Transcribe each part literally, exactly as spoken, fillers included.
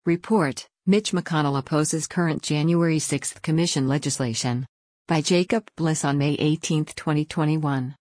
Report: Mitch McConnell opposes current January sixth Commission legislation. By Jacob Bliss on May eighteenth, twenty twenty-one.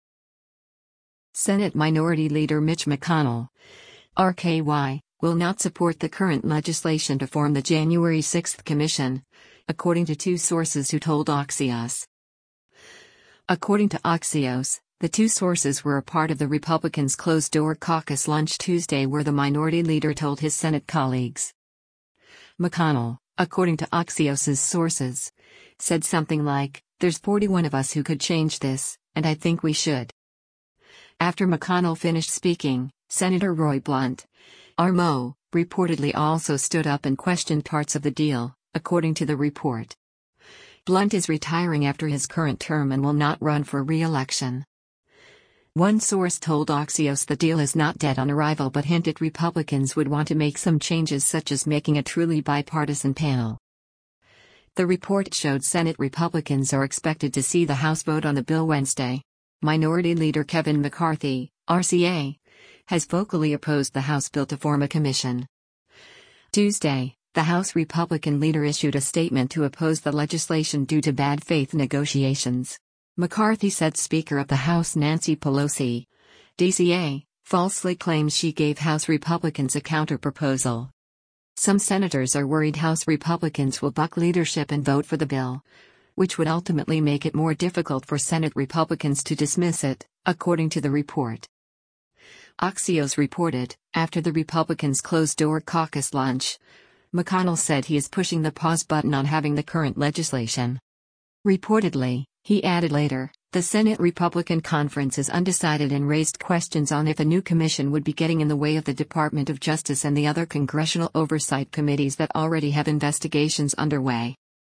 Senate Minority Leader Mitch McConnell, R K Y, will not support the current legislation to form the January sixth Commission, according to two sources who told Axios. According to Axios, the two sources were a part of the Republicans' closed-door caucus lunch Tuesday where the minority leader told his Senate colleagues. McConnell, according to Axios's sources, said something like, "There's forty-one of us who could change this, and I think we should." After McConnell finished speaking, Senator Roy Blunt, R M O, reportedly also stood up and questioned parts of the deal, according to the report. Blunt is retiring after his current term and will not run for re-election. One source told Axios the deal is not dead on arrival but hinted Republicans would want to make some changes such as making a truly bipartisan panel. The report showed Senate Republicans are expected to see the House vote on the bill Wednesday. Minority Leader Kevin McCarthy, R C A, has vocally opposed the House bill to form a commission. Tuesday, the House Republican leader issued a statement to oppose the legislation due to bad faith negotiations. McCarthy said Speaker of the House Nancy Pelosi, D C A, falsely claims she gave House Republicans a counter-proposal. Some senators are worried House Republicans will buck leadership and vote for the bill, which would ultimately make it more difficult for Senate Republicans to dismiss it, according to the report. Axios reported, after the Republicans' closed-door caucus lunch, McConnell said he is pushing the pause button on having the current legislation. Reportedly, he added later, the Senate Republican Conference is undecided and raised questions on if a new commission would be getting in the way of the Department of Justice and the other congressional oversight committees that already have investigations underway.